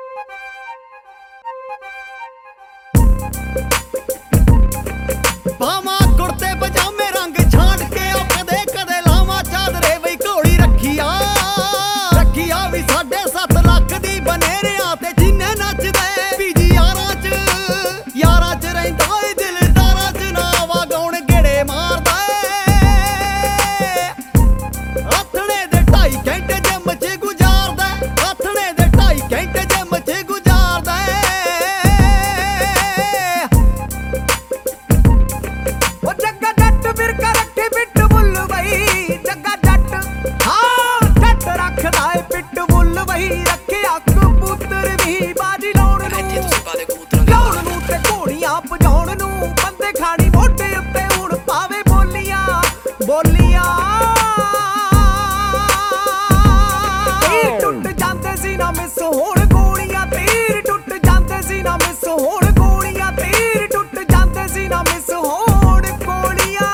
पावा कुर्ते पजामे रंग छांट के ओ कदे कदे लावा चादरे बई घोड़ी रखिया भी 7.5 लाख दी बनेरिया ते जिन्ने नचदे बीजी यारां च रहिंदा ए दिलदारां च नावा गाउण गेड़े मारदा आथणे दे 2.5 घंटे जिम च गुजारदा आथणे दे 2.5 घंटे जिम च गुजारदा टुट जाते सी ना मिस होण गोलियां तीर टुट जाते सी ना मिस होण गोलियां तीर टुट जाते सी ना मिस होण गोलियां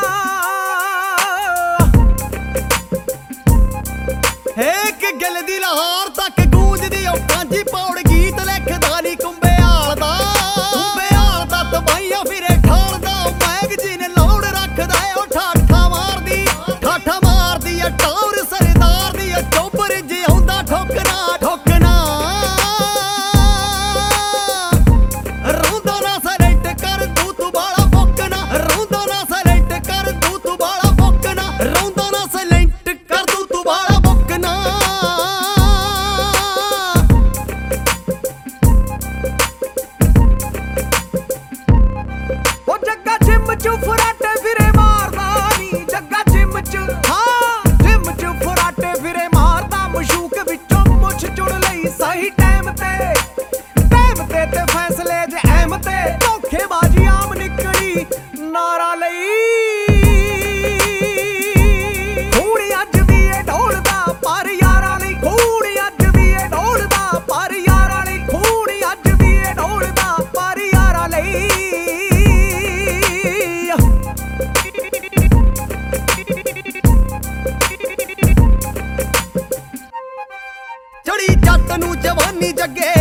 एक गिल दी लाहौर तक गूंजदी ओ कांजी पौड़ गीत लिखदा नी कुंबेआल दा तबाइयां फिरे ठालदा मैगजीन लौड़ रखदा ओ ठाठा मारदी टौर सरदार दी चोबर जे आउंदा ठोकना रौंदा ना साइलेंट कर तू बाला बोकना रौंदा ना साइलेंट कर तू बाला बोकना रौंदा ना साइलेंट कर तू बाला बोकना ओ जग्गा जिम च फराटे फिरे मारदा नी जग्गा जिम च सही टाइम ते फैसले जे अहम ते धोखेबाजी आम निकली नारा लई खून अज भी ए ढोलदा पर यारां लई खून अज भी ए ढोलदा पर यारां लई खून अज भी ए ढोलदा पर यारां लई चढ़ी जट नूं जवानी जगे